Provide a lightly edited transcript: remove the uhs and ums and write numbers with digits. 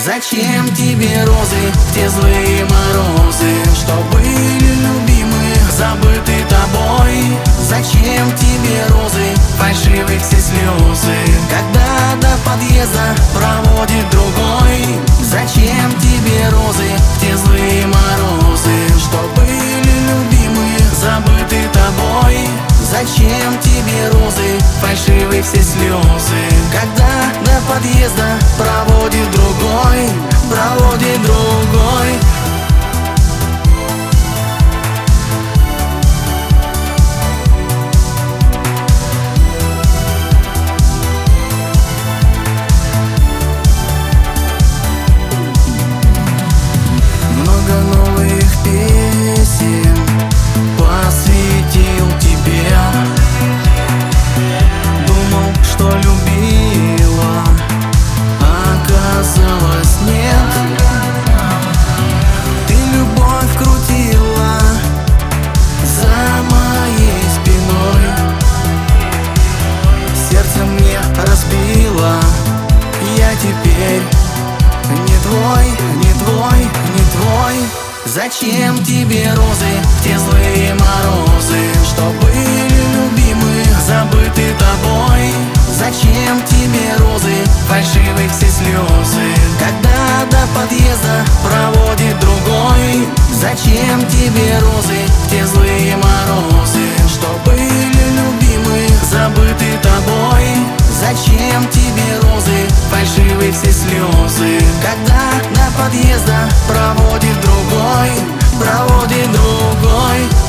Зачем тебе розы в те злые морозы, что были любимы, забыты тобой? Зачем тебе розы, фальшивые все слезы, когда до подъезда проводит другой? Зачем тебе розы в те злые морозы, что были любимы, забыты тобой? Зачем тебе розы, фальшивые все слезы, когда до подъезда проводит другой, проводит другой? Много новых песен посвятил тебе. Думал, что любила, оказалось нет. Ты любовь крутила за моей спиной, сердце мне разбила. Я теперь не твой, не твой, не твой. Зачем тебе розы в те злые морозы, что были любимы, забыты тобой? Зачем тебе розы, фальшивые все слезы, когда до подъезда проводит другой? Зачем тебе розы в те злые морозы, что были любимы, забыты тобой? Зачем тебе розы, фальшивые все слезы, когда до подъезда проводит другой, проводит другой?